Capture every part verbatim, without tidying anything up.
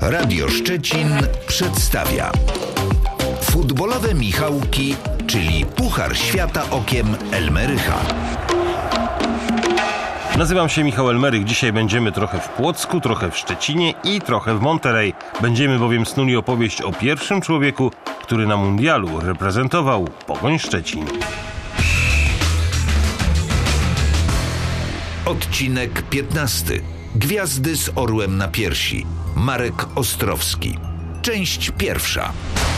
Radio Szczecin przedstawia Futbolowe Michałki, czyli Puchar Świata okiem Elmerycha. Nazywam się Michał Elmerych. Dzisiaj będziemy trochę w Płocku, trochę w Szczecinie i trochę w Monterey. Będziemy bowiem snuli opowieść o pierwszym człowieku, który na mundialu reprezentował Pogoń Szczecin. Odcinek piętnasty. Gwiazdy z orłem na piersi. Marek Ostrowski. Część pierwsza.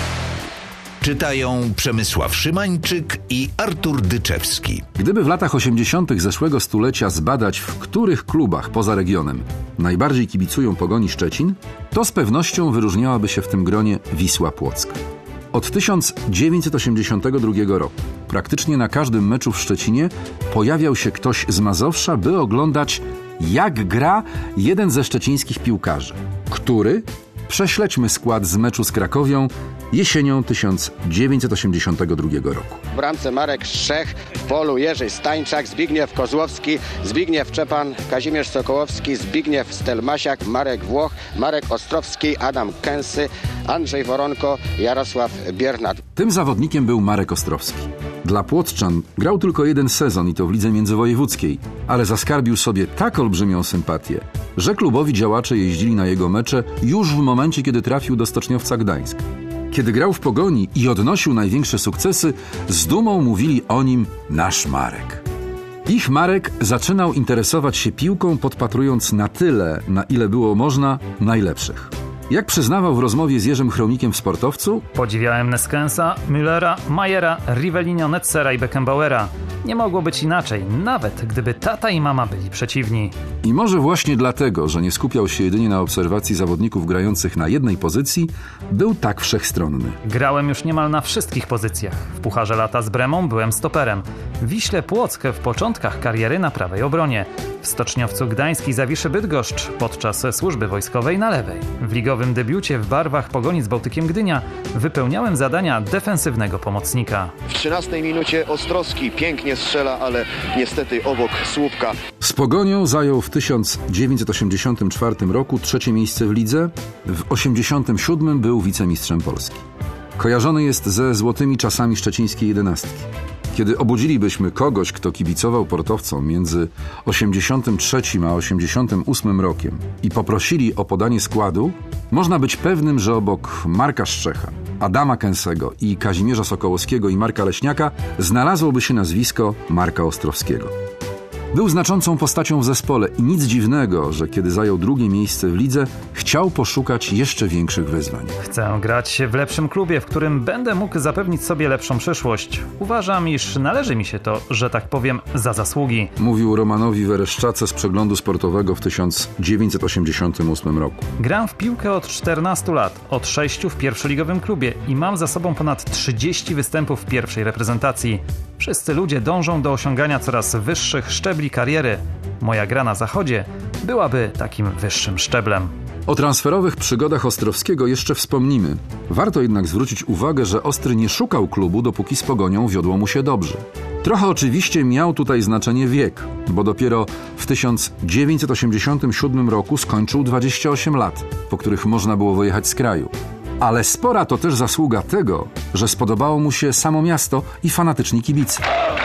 Czytają Przemysław Szymańczyk i Artur Dyczewski. Gdyby w latach osiemdziesiątych zeszłego stulecia zbadać, w których klubach poza regionem najbardziej kibicują Pogoni Szczecin, to z pewnością wyróżniałaby się w tym gronie Wisła Płock. Od tysiąc dziewięćset osiemdziesiątego drugiego roku praktycznie na każdym meczu w Szczecinie pojawiał się ktoś z Mazowsza, by oglądać, jak gra jeden ze szczecińskich piłkarzy, który... Prześledźmy skład z meczu z Krakowią jesienią tysiąc dziewięćset osiemdziesiątego drugiego roku. W bramce Marek Szczech, w polu Jerzy Stańczak, Zbigniew Kozłowski, Zbigniew Czepan, Kazimierz Sokołowski, Zbigniew Stelmasiak, Marek Włoch, Marek Ostrowski, Adam Kęsy, Andrzej Woronko, Jarosław Biernat. Tym zawodnikiem był Marek Ostrowski. Dla Płotrzan grał tylko jeden sezon i to w lidze międzywojewódzkiej, ale zaskarbił sobie tak olbrzymią sympatię, że klubowi działacze jeździli na jego mecze już w momencie, kiedy trafił do Stoczniowca Gdańsk. Kiedy grał w Pogoni i odnosił największe sukcesy, z dumą mówili o nim nasz Marek. Ich Marek zaczynał interesować się piłką, podpatrując na tyle, na ile było można, najlepszych. Jak przyznawał w rozmowie z Jerzym Chromikiem w Sportowcu: podziwiałem Neskensa, Müllera, Majera, Rivellino, Netzera i Beckenbauera. Nie mogło być inaczej, nawet gdyby tata i mama byli przeciwni. I może właśnie dlatego, że nie skupiał się jedynie na obserwacji zawodników grających na jednej pozycji, był tak wszechstronny. Grałem już niemal na wszystkich pozycjach. W Pucharze Lata z Bremą byłem stoperem. W Wiśle Płock w początkach kariery na prawej obronie. W Stoczniowcu Gdański Zawiszy Bydgoszcz podczas służby wojskowej na lewej. W ligowym debiucie w barwach Pogoni z Bałtykiem Gdynia wypełniałem zadania defensywnego pomocnika. W trzynastej minucie Ostrowski pięknie strzela, ale niestety obok słupka. Z Pogonią zajął w tysiąc dziewięćset osiemdziesiątym czwartym roku trzecie miejsce w lidze, w osiemdziesiątym siódmym był wicemistrzem Polski. Kojarzony jest ze złotymi czasami szczecińskiej jedenastki. Kiedy obudzilibyśmy kogoś, kto kibicował portowcom między osiemdziesiątym trzecim a osiemdziesiątym ósmym rokiem i poprosili o podanie składu, można być pewnym, że obok Marka Szczecha, Adama Kęsego i Kazimierza Sokołowskiego i Marka Leśniaka znalazłoby się nazwisko Marka Ostrowskiego. Był znaczącą postacią w zespole i nic dziwnego, że kiedy zajął drugie miejsce w lidze, chciał poszukać jeszcze większych wyzwań. Chcę grać w lepszym klubie, w którym będę mógł zapewnić sobie lepszą przyszłość. Uważam, iż należy mi się to, że tak powiem, za zasługi. Mówił Romanowi Wereszczace z Przeglądu Sportowego w tysiąc dziewięćset osiemdziesiątym ósmym roku. Gram w piłkę od czternastu lat, od sześciu w pierwszoligowym klubie i mam za sobą ponad trzydzieści występów w pierwszej reprezentacji. Wszyscy ludzie dążą do osiągania coraz wyższych szczebli kariery. Moja gra na zachodzie byłaby takim wyższym szczeblem. O transferowych przygodach Ostrowskiego jeszcze wspomnimy. Warto jednak zwrócić uwagę, że Ostry nie szukał klubu, dopóki z Pogonią wiodło mu się dobrze. Trochę oczywiście miał tutaj znaczenie wiek, bo dopiero w tysiąc dziewięćset osiemdziesiątym siódmym roku skończył dwadzieścia osiem lat, po których można było wyjechać z kraju. Ale spora to też zasługa tego, że spodobało mu się samo miasto i fanatyczni kibice.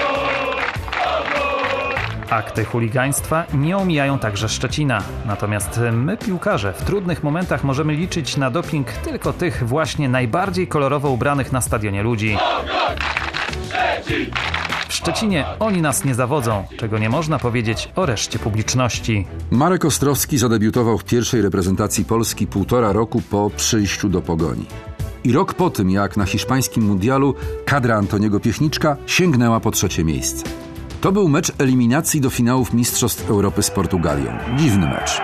Akty chuligaństwa nie omijają także Szczecina. Natomiast my, piłkarze, w trudnych momentach możemy liczyć na doping tylko tych właśnie najbardziej kolorowo ubranych na stadionie ludzi. W Szczecinie oni nas nie zawodzą, czego nie można powiedzieć o reszcie publiczności. Marek Ostrowski zadebiutował w pierwszej reprezentacji Polski półtora roku po przyjściu do Pogoni. I rok po tym, jak na hiszpańskim mundialu kadra Antoniego Piechniczka sięgnęła po trzecie miejsce. To był mecz eliminacji do finałów Mistrzostw Europy z Portugalią. Dziwny mecz.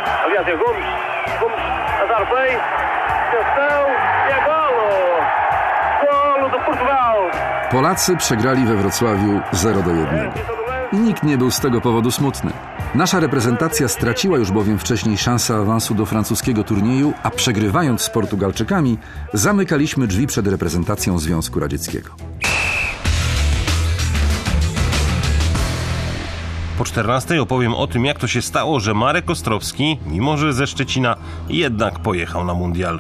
Polacy przegrali we Wrocławiu zero do jednego. I nikt nie był z tego powodu smutny. Nasza reprezentacja straciła już bowiem wcześniej szansę awansu do francuskiego turnieju, a przegrywając z Portugalczykami, zamykaliśmy drzwi przed reprezentacją Związku Radzieckiego. Po czternastej opowiem o tym, jak to się stało, że Marek Ostrowski, mimo że ze Szczecina, jednak pojechał na mundial.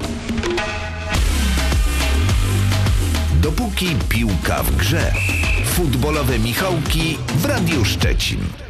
Dopóki piłka w grze. Futbolowe Michałki w Radiu Szczecin.